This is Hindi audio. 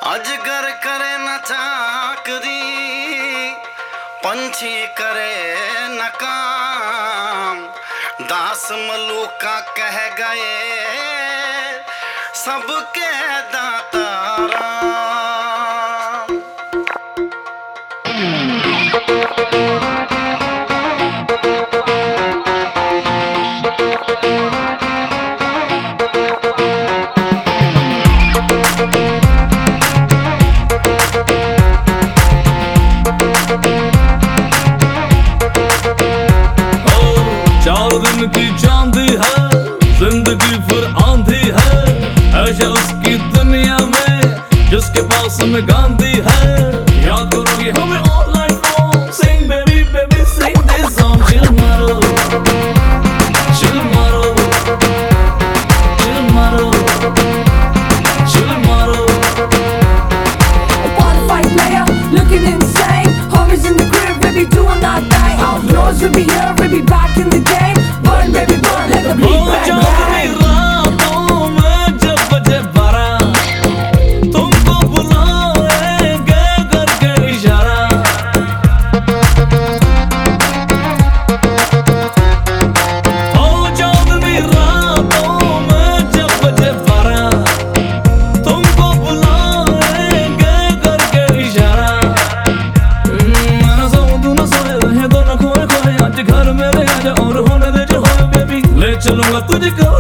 अजगर करे न चाकरी, पंछी करे न काम, दास मलूका कह गए सबके दाता राम। चार दिन की चांदी है, जिंदगी फिर आंधी है, ऐसा उसकी दुनिया में जिसके पास में गांधी है। याद करोगी हमें all night long, sing baby baby sing this song, chill मारो, chill मारो, chill मारो, chill मारो। Bonafide player, looking insane. Homies in the crib, baby doing our thing. Outlaws, we be here, we be back in the game. Burn, baby, burn, let the beat bang bang. रातों में जब बजे 12, तुमको बुलाएंगे करके इशारा। ओ चांदनी रातों में जब बजे 12, तुमको बुलाएंगे करके इशारा। मैं सोऊं तू न सोए, रहे दोनों खोए खोए, आज घर मेरे आजा और होने दे जो होए बेबी। ले चलूंगा तुझको